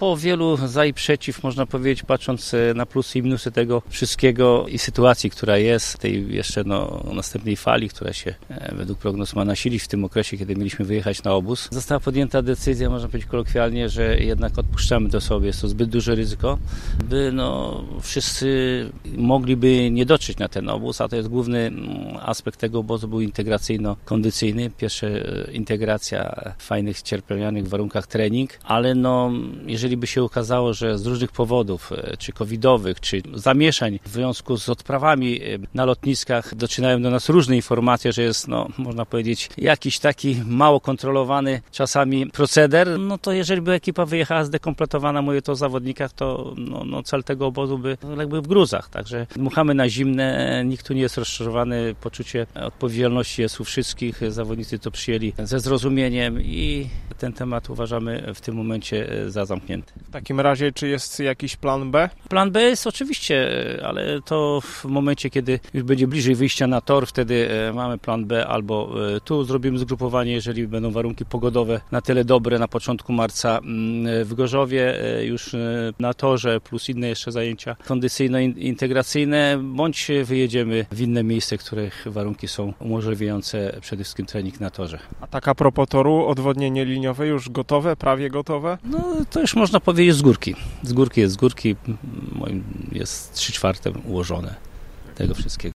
po wielu za i przeciw, można powiedzieć, patrząc na plusy i minusy tego wszystkiego i sytuacji, która jest, tej jeszcze następnej fali, która się według prognoz ma nasilić w tym okresie, kiedy mieliśmy wyjechać na obóz, została podjęta decyzja, można powiedzieć kolokwialnie, że jednak odpuszczamy to sobie. Jest to zbyt duże ryzyko, by wszyscy mogliby nie dotrzeć na ten obóz, a to jest główny aspekt tego obozu, był integracyjno-kondycyjny. Pierwsza integracja w fajnych, cierpliwych warunkach trening, ale jeżeli by się okazało, że z różnych powodów, czy covidowych, czy zamieszań w związku z odprawami na lotniskach docierają do nas różne informacje, że jest, można powiedzieć, jakiś taki mało kontrolowany czasami proceder, to jeżeli by ekipa wyjechała zdekompletowana, mówię to o zawodnikach, to cel tego obozu by legł w gruzach. Także dmuchamy na zimne, nikt tu nie jest rozczarowany, poczucie odpowiedzialności jest u wszystkich, zawodnicy to przyjęli ze zrozumieniem i ten temat uważamy w tym momencie za zamknięty. W takim razie, czy jest jakiś plan B? Plan B jest oczywiście, ale to w momencie, kiedy już będzie bliżej wyjścia na tor, wtedy mamy plan B, albo tu zrobimy zgrupowanie, jeżeli będą warunki pogodowe na tyle dobre na początku marca w Gorzowie, już na torze, plus inne jeszcze zajęcia kondycyjno-integracyjne, bądź wyjedziemy w inne miejsce, których warunki są umożliwiające przede wszystkim trening na torze. A tak a propos toru, odwodnienie liniowe już gotowe, prawie gotowe? To już można powiedzieć z górki. Z górki jest 3/4 ułożone tego wszystkiego.